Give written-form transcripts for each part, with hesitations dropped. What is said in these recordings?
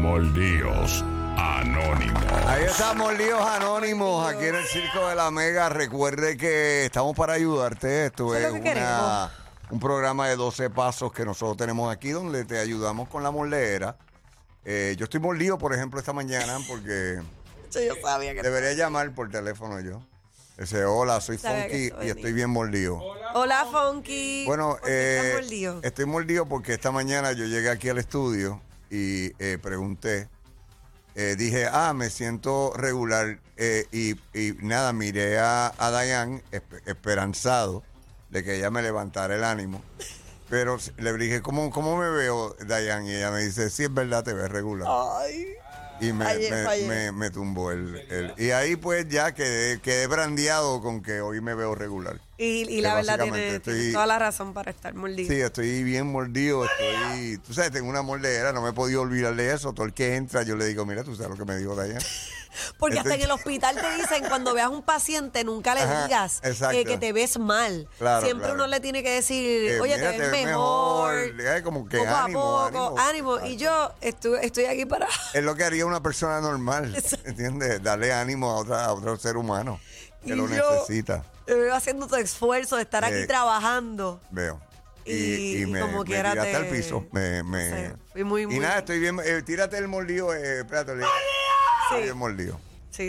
Mordidos Anónimos. Ahí estamos, Líos Anónimos, aquí en el Circo de la Mega. Recuerde que estamos para ayudarte. Esto es un programa de 12 pasos que nosotros tenemos aquí donde te ayudamos con la mordedera. Yo estoy mordido, por ejemplo, esta mañana porque Yo sabía que debería llamar por teléfono yo. Dice, hola, soy Funky y estoy bien mordido. Hola, Funky. Bueno, ¿Estás mordido? estoy mordido porque esta mañana yo llegué aquí al estudio y pregunté. Dije, me siento regular y nada, miré a Dayan esperanzado de que ella me levantara el ánimo. Pero le dije, ¿cómo me veo, Dayan? Y ella me dice, sí, es verdad, te ves regular. Ay. Y me tumbó y ahí pues ya quedé brandeado con que hoy me veo regular. Y la verdad tiene toda la razón para estar mordido. Sí, estoy bien mordido, tú sabes, tengo una mordedera, no me he podido olvidar de eso. Todo el que entra yo le digo, mira, tú sabes lo que me dijo Dayan. Porque hasta en el hospital te dicen, cuando veas un paciente, nunca le digas que te ves mal. Claro, Siempre uno le tiene que decir, oye, mira, te ves mejor. Como que poco ánimo, a poco, ánimo. Y yo estoy aquí para... Es lo que haría una persona normal, ¿entiendes? Darle ánimo a otro ser humano que lo necesita. Te veo haciendo tu esfuerzo de estar aquí trabajando. Veo. Y me como quiera tiraste al piso. Fui muy... Y nada, estoy bien. Tírate el mordido. Espérate. Estoy bien mordido. Sí.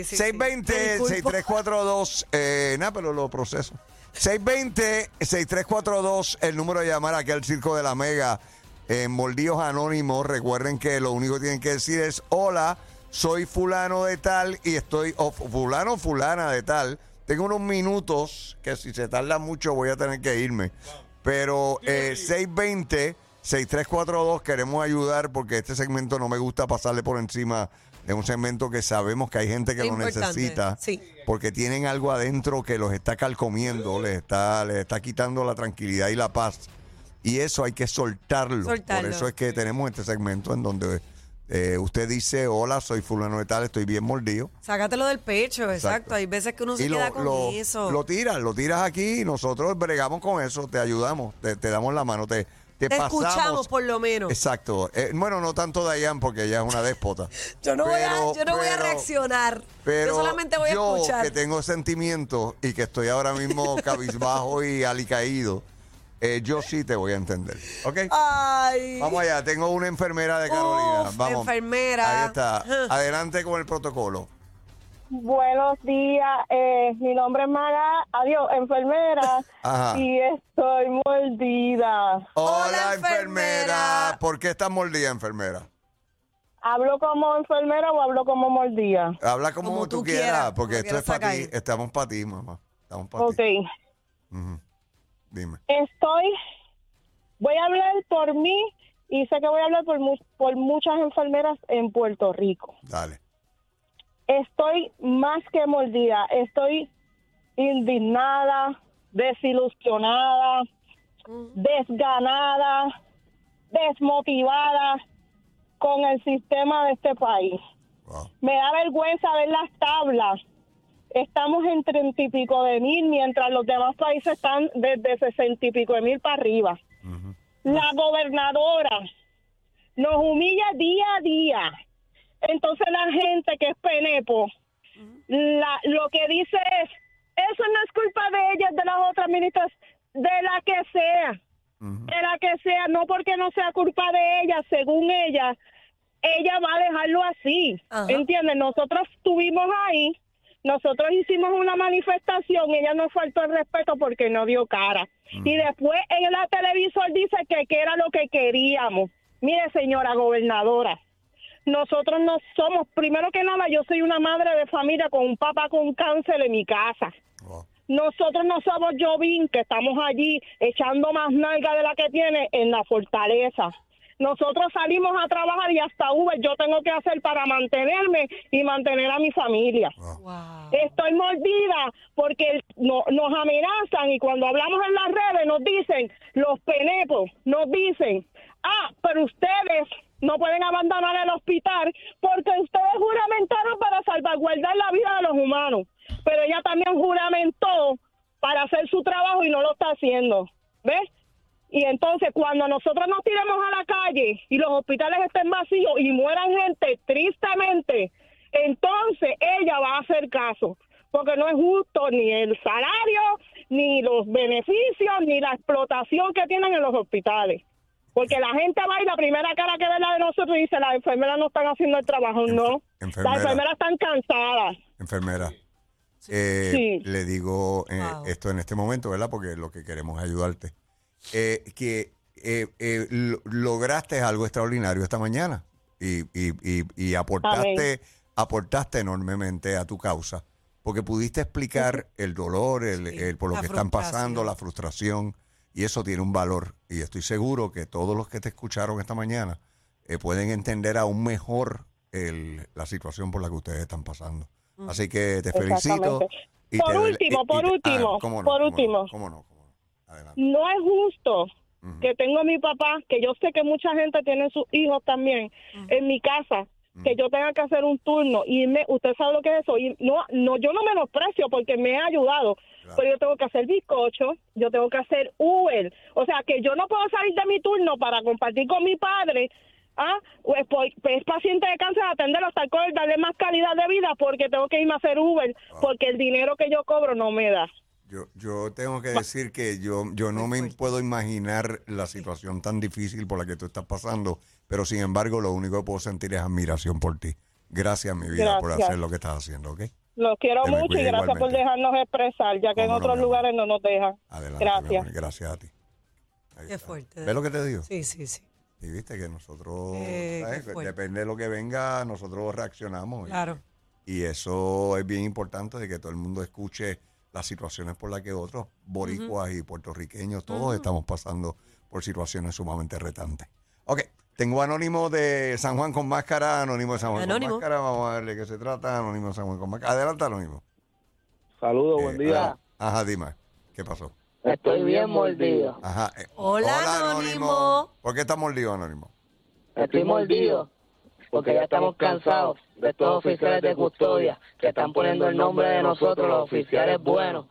620-6342. Nada, pero lo proceso. 620-6342. El número de llamar aquí al Circo de la Mega. Mordidos Anónimos. Recuerden que lo único que tienen que decir es: hola, soy fulano de tal y estoy... fulana de tal. Tengo unos minutos que si se tarda mucho voy a tener que irme. Pero 620-6342 queremos ayudar porque este segmento no me gusta pasarle por encima. Es un segmento que sabemos que hay gente que lo necesita porque tienen algo adentro que los está carcomiendo, les está quitando la tranquilidad y la paz. Y eso hay que soltarlo. Por eso es que tenemos este segmento en donde usted dice, hola, soy fulano de tal, estoy bien mordido. Sácatelo del pecho, exacto. Hay veces que uno se queda con eso. Lo tiras aquí y nosotros bregamos con eso, te ayudamos, te damos la mano, te escuchamos por lo menos. Exacto. Bueno, no tanto Dayan porque ella es una déspota. Yo no voy a reaccionar. Yo solamente voy a escuchar. Yo que tengo sentimientos y que estoy ahora mismo cabizbajo y alicaído, yo sí te voy a entender. ¿Ok? Ay. Vamos allá. Tengo una enfermera de Carolina. Vamos. Enfermera. Ahí está. Adelante con el protocolo. Buenos días, mi nombre es Maga, adiós, enfermera, Ajá. Y estoy mordida. Hola, enfermera. ¿Por qué estás mordida, enfermera? ¿Hablo como enfermera o hablo como mordida? Habla como tú quieras, porque esto es para ti, estamos para ti, mamá. Estamos para ti. Ok. Dime. Voy a hablar por mí y sé que voy a hablar por muchas enfermeras en Puerto Rico. Dale. Estoy más que mordida, estoy indignada, desilusionada, desganada, desmotivada con el sistema de este país. Wow. Me da vergüenza ver las tablas. Estamos en 30 y pico de mil, mientras los demás países están desde 60 y pico de mil para arriba. La gobernadora nos humilla día a día. Entonces la gente que es penepo, lo que dice es, eso no es culpa de ella, de las otras ministras, de la que sea, no porque no sea culpa de ella, según ella va a dejarlo así, ¿entiendes? Nosotros estuvimos ahí, nosotros hicimos una manifestación, ella nos faltó el respeto porque no dio cara, y después en la televisor dice que era lo que queríamos. Mire, señora gobernadora, nosotros no somos, primero que nada, yo soy una madre de familia con un papá con cáncer en mi casa. Wow. Nosotros no somos Jovín, que estamos allí echando más nalga de la que tiene en la fortaleza. Nosotros salimos a trabajar y hasta Uber yo tengo que hacer para mantenerme y mantener a mi familia. Wow. Estoy mordida porque nos amenazan y cuando hablamos en las redes nos dicen, los penepos nos dicen, pero ustedes no pueden abandonar el hospital porque ustedes juramentaron para salvaguardar la vida de los humanos. Pero ella también juramentó para hacer su trabajo y no lo está haciendo. ¿Ves? Y entonces cuando nosotros nos tiremos a la calle y los hospitales estén vacíos y mueran gente, tristemente, entonces ella va a hacer caso, porque no es justo ni el salario, ni los beneficios, ni la explotación que tienen en los hospitales. Porque la gente va y la primera cara que ve la de nosotros dice, las enfermeras no están haciendo el trabajo. No, las enfermeras están cansadas. Enfermera. Sí. Le digo esto en este momento, ¿verdad? Porque lo que queremos es ayudarte. Que lograste algo extraordinario esta mañana y aportaste enormemente a tu causa, porque pudiste explicar el dolor, el por lo que están pasando, la frustración, y eso tiene un valor. Y estoy seguro que todos los que te escucharon esta mañana pueden entender aún mejor la situación por la que ustedes están pasando. Así que te felicito. Por último. ¿Cómo no? Adelante. No es justo que tengo a mi papá, que yo sé que mucha gente tiene sus hijos también en mi casa, que yo tenga que hacer un turno y usted sabe lo que es eso. Y no, yo no menosprecio porque me ha ayudado, claro. Pero yo tengo que hacer bizcocho, yo tengo que hacer Uber. O sea, que yo no puedo salir de mi turno para compartir con mi padre. Es paciente de cáncer, atenderlo hasta el COVID, darle más calidad de vida porque tengo que irme a hacer Uber, porque el dinero que yo cobro no me da. Yo tengo que decir que yo no me puedo imaginar la situación tan difícil por la que tú estás pasando, pero sin embargo lo único que puedo sentir es admiración por ti. Gracias, mi vida, por hacer lo que estás haciendo, ¿ok? Los quiero mucho y gracias por dejarnos expresar, ya que en otros lugares no nos dejan. Adelante, gracias. Gracias a ti. Qué fuerte. ¿Ves lo que te digo? Sí. Y viste que nosotros, depende de lo que venga, nosotros reaccionamos. Claro. Y eso es bien importante, de que todo el mundo escuche las situaciones por las que otros boricuas y puertorriqueños, todos estamos pasando por situaciones sumamente retantes. Ok, tengo Anónimo de San Juan con máscara, Anónimo de San Juan con máscara, vamos a ver de qué se trata, Anónimo de San Juan con máscara. Adelante, Anónimo. Saludos, buen día. Ajá, dime, ¿qué pasó? Estoy bien mordido. Ajá. Hola, Anónimo. ¿Por qué estás mordido, Anónimo? Estoy mordido porque ya estamos cansados de estos oficiales de custodia que están poniendo el nombre de nosotros, los oficiales buenos.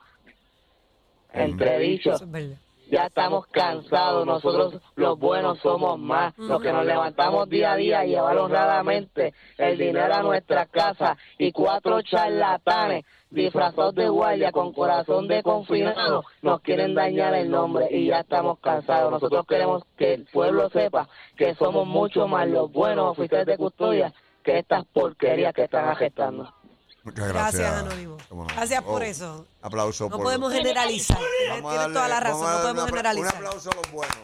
Entredicho. Ya estamos cansados, nosotros los buenos somos más, los que nos levantamos día a día y llevar honradamente el dinero a nuestra casa, y 4 charlatanes disfrazados de guardia con corazón de confinado nos quieren dañar el nombre y ya estamos cansados. Nosotros queremos que el pueblo sepa que somos mucho más los buenos oficiales de custodia que estas porquerías que están agestando. Muchas gracias, Anónimo. Gracias por eso. Aplauso. No podemos generalizar. Tienes toda la razón, no podemos generalizar. Un aplauso a los buenos.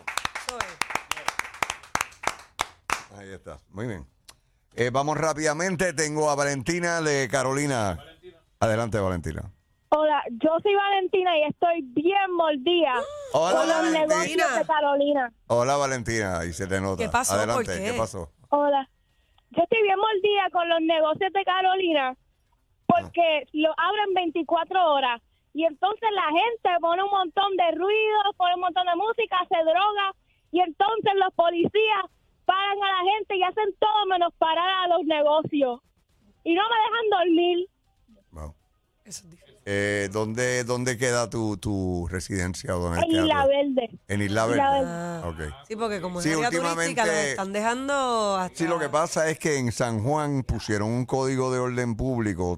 Ahí está, muy bien. Vamos rápidamente, tengo a Valentina de Carolina. Adelante, Valentina. Hola, yo soy Valentina y estoy bien mordida con los negocios de Carolina. Hola, Valentina, y se te nota. ¿Qué pasó? Adelante, ¿Por qué? ¿Qué pasó? Hola, yo estoy bien mordida con los negocios de Carolina porque lo abren 24 horas y entonces la gente pone un montón de ruido, pone un montón de música, se droga y entonces los policías paran a la gente y hacen todo menos parar a los negocios y no me dejan dormir. Wow. Eso es difícil. ¿Dónde queda tu residencia? En Isla Verde. En Isla Verde. Okay. Sí, porque como es área turística nos están dejando hasta... Sí, lo que pasa es que en San Juan pusieron un código de orden público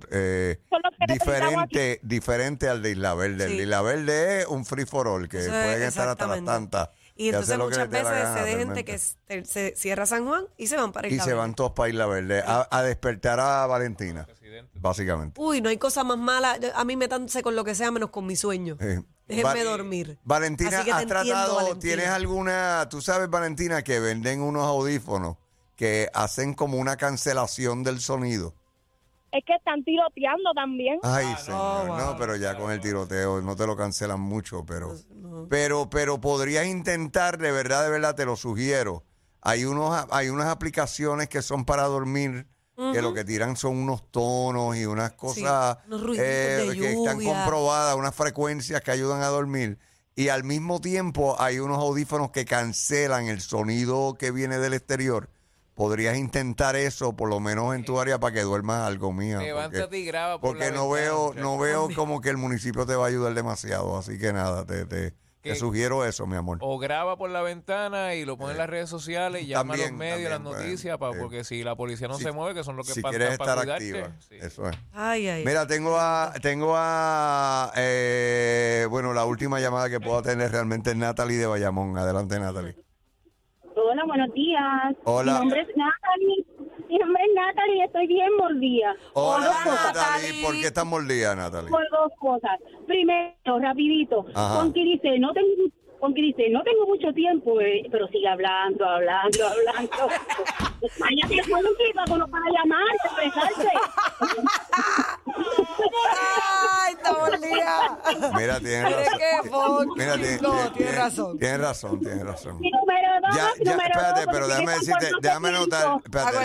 diferente al de Isla Verde. Sí. El de Isla Verde es un free for all, que pueden estar hasta las tantas. Y entonces muchas veces se de gente que se cierra San Juan y se van para Isla Verde. Y se van todos para Isla Verde a despertar a Valentina, básicamente. Uy, no hay cosa más mala. A mí metándose con lo que sea menos con mi sueño. Déjenme dormir. Valentina, ¿has tratado, Valentina? ¿Tienes alguna, tú sabes, Valentina, que venden unos audífonos que hacen como una cancelación del sonido? Es que están tiroteando también. Ay, señor, no, pero ya con el tiroteo no te lo cancelan mucho, pero podrías intentar, de verdad te lo sugiero. Hay unas aplicaciones que son para dormir, que lo que tiran son unos tonos y unas cosas que están comprobadas, unas frecuencias que ayudan a dormir. Y al mismo tiempo hay unos audífonos que cancelan el sonido que viene del exterior. Podrías intentar eso, por lo menos en tu área, para que duermas algo, mía. Levántate y graba porque no veo como que el municipio te va a ayudar demasiado. Así que nada, te Te sugiero eso, mi amor. O graba por la ventana y lo pone en las redes sociales y llama a los medios, las noticias, porque si la policía no se mueve, que son los que pasan quieres para estar cuidarte. activa. Sí. Eso es. Ay. Mira, tengo bueno, la última llamada que puedo tener realmente es Natalie de Bayamón. Adelante, Natalie. Hola, buenos días. Hola. Mi nombre es Natalie, estoy bien mordida. Hola, Natalie. Natalie. ¿Por qué estás mordida, Natalie? Por dos cosas. Primero, rapidito. Ajá. Ponky dice, no tengo mucho tiempo, pero sigue hablando. Cállate, Ponky, para llamar, expresarse. Ay, está mordida. Mira, tienes razón. Tienes razón. Tienes razón. Mi número dos, espérate, pero déjame decirte, déjame anotar.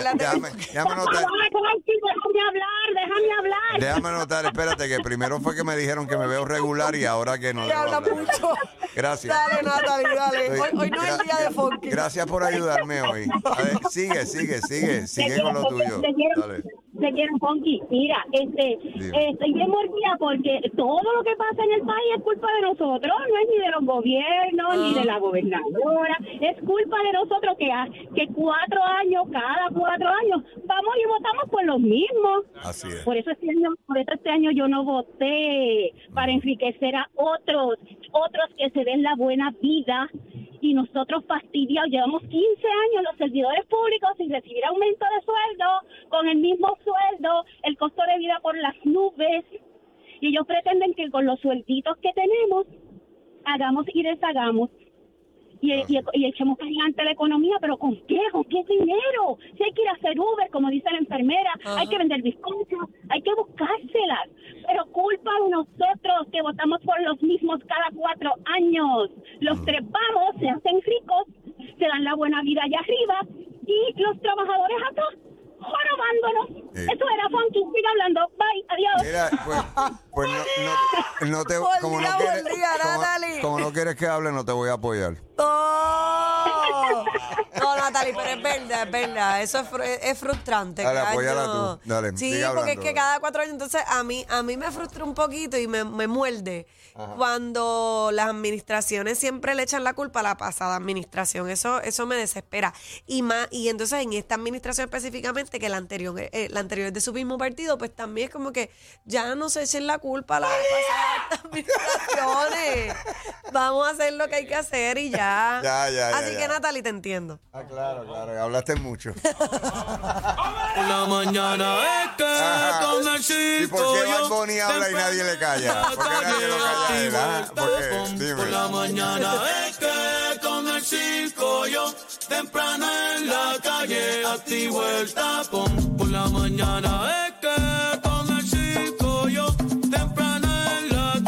Déjame hablar. Déjame anotar, espérate, que primero fue que me dijeron que me veo regular y ahora que no. Te habla mucho. Gracias. Dale, Natalie, dale. Hoy no es el día de Funky. Gracias por ayudarme hoy. A ver, sigue con lo tuyo. Dale. Te quiero, Funky. Mira, estoy bien mordida porque todo lo que pasa en el país es culpa de nosotros, no es ni de los gobiernos, ni de la gobernadora, es culpa de nosotros que cada 4 años, vamos y votamos por los mismos. Así es. Por eso este año yo no voté, para enriquecer a otros que se den la buena vida. Y nosotros fastidiados, llevamos 15 años los servidores públicos sin recibir aumento de sueldo, con el mismo sueldo, el costo de vida por las nubes, y ellos pretenden que con los suelditos que tenemos, hagamos y deshagamos, y echemos adelante la economía, pero ¿con qué? ¿Con qué dinero? Si hay que ir a hacer Uber, como dice la enfermera, hay que vender bizcochos, hay que buscárselas, pero culpa de nosotros que votamos por los mismos cada 4 años. Los trepamos, se hacen ricos, se dan la buena vida allá arriba, y los trabajadores acá jorobándonos. Eso era Funky, sigue hablando, bye, adiós. Mira, pues no te, como no quieres que hable, no te voy a apoyar. No, Natalie, pero es verdad. Eso es frustrante. Dale, apóyala tú. Dale, sí, sigue porque hablando. es que cada 4 años, entonces a mí me frustra un poquito y me muerde. Ajá. Cuando las administraciones siempre le echan la culpa a la pasada administración. Eso me desespera. Y entonces en esta administración específicamente, que la anterior es de su mismo partido, pues también es como que ya no se echen la culpa a las pasadas administraciones. Vamos a hacer lo que hay que hacer y ya. Así que, Natalie, te entiendo. Claro, hablaste mucho. Por la mañana es que con el ¿Y por qué Bad Bunny habla y nadie le calla? ¿Por qué nadie lo calla a él? Dime. Por la mañana es que con el circo yo temprano en la calle activo el tapón.